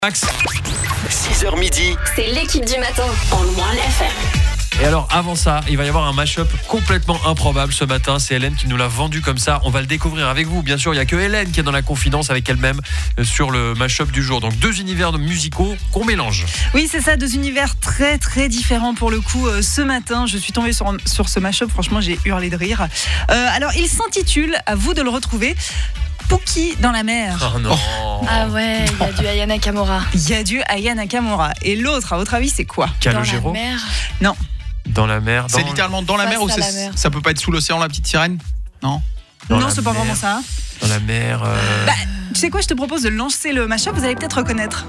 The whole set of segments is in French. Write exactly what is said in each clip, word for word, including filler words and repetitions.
Max. six heures midi. C'est l'équipe du matin en One F M. Et alors avant ça, il va y avoir un mash-up complètement improbable ce matin. C'est Hélène qui nous l'a vendu comme ça. On va le découvrir avec vous. Bien sûr, il n'y a que Hélène qui est dans la confidence avec elle-même sur le mash-up du jour. Donc deux univers musicaux qu'on mélange. Oui, c'est ça, deux univers très très différents pour le coup. Euh, ce matin, je suis tombée sur, sur ce mash-up. Franchement, j'ai hurlé de rire. Euh, alors, il s'intitule, à vous de le retrouver, Pookie dans la mer. Oh non. Ah ouais, il y a du Aya Nakamura. Il y a du Aya Nakamura. Et l'autre, à votre avis, c'est quoi? Calogero. Dans la mer. Non. Dans la mer. Dans... C'est littéralement dans la Face mer ou à c'est, la mer. ça peut pas être sous l'océan, la petite sirène? Non. Dans non, la c'est pas mer. vraiment ça. Dans la mer. Euh... Bah, tu sais quoi, je te propose de lancer le mash-up, vous allez peut-être reconnaître.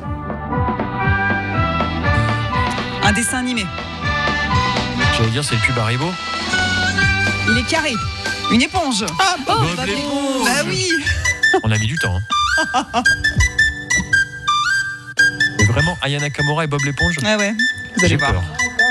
Un dessin animé. J'allais dire, c'est le pub Haribo. Il est carré. Une éponge. Ah, Oh, Bob Bob l'éponge. Bah oui. On a mis du temps. Hein. Mais vraiment, Aya Nakamura et Bob l'éponge. Ah ouais, vous allez J'ai voir. peur.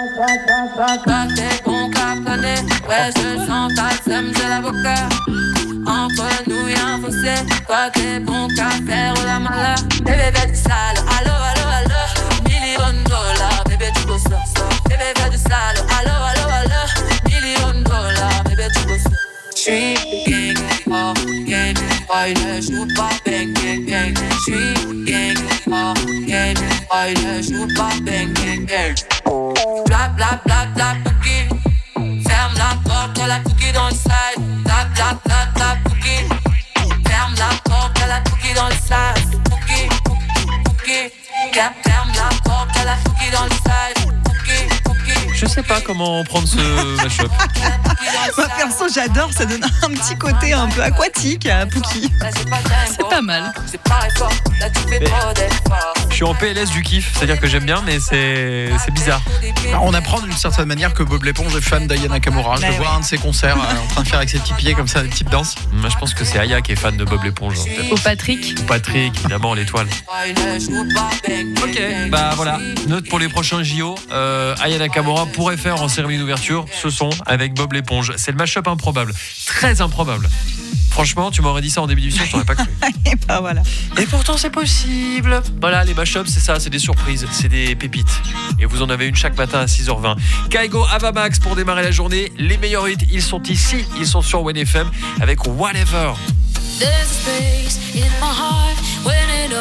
Ouais, je sens ta sème, j'ai l'avocat. Entre nous y'a un fossé. Toi t'es bon qu'à faire la malade. Bébé fais du sale, allo, allo, allo. Million de dollars, bébé tu bosses ça. Bébé fais du sale, allo, allo, allo. Million de dollars, bébé tu bosses ça. J'suis gang, oh, gang. Oh, il ne joue pas, bang, gang, gang. J'suis gang, oh, gang. Oh, il ne joue pas, bang, gang, gang. Bla, bla, bla, bla, Pookie. Ferme la porte, y'a la Pookie dans le side. Bla, bla, bla, bla, Pookie. Ferme la porte, y'a la Pookie dans le side. Pookie, Pookie, Pookie. Ferme la porte, y'a la Pookie dans le side. Pookie, Pookie. Je sais pas comment prendre ce mash-up. Moi perso, j'adore, ça donne un petit côté un peu aquatique à Pookie. C'est pas mal. Je suis en P L S du kiff, c'est-à-dire que j'aime bien, mais c'est, c'est bizarre. Alors, on apprend d'une certaine manière que Bob l'éponge est fan d'Aya Nakamura. Je Bah le ouais. vois à un de ses concerts euh, en train de faire avec ses petits pieds comme ça des petites danses. Moi, je pense que c'est Aya qui est fan de Bob l'éponge. hein, peut-être. Au Patrick. Ou Patrick, évidemment, l'étoile. Ok, bah voilà. Note pour les prochains J O. Euh, Aya Nakamura pourrait faire en cérémonie d'ouverture ce son avec Bob l'éponge. C'est le mash-up improbable. Très improbable. Franchement, tu m'aurais dit ça en début d'émission, je t'aurais pas cru. Et bah voilà. Et pourtant, c'est possible. Voilà, les mash-ups, c'est ça, c'est des surprises, c'est des pépites. Et vous en avez une chaque matin à six heures vingt. Kaigo, Ava Max pour démarrer la journée. Les meilleurs hits, ils sont ici, ils sont sur One F M avec Whatever. There's a space in my heart when it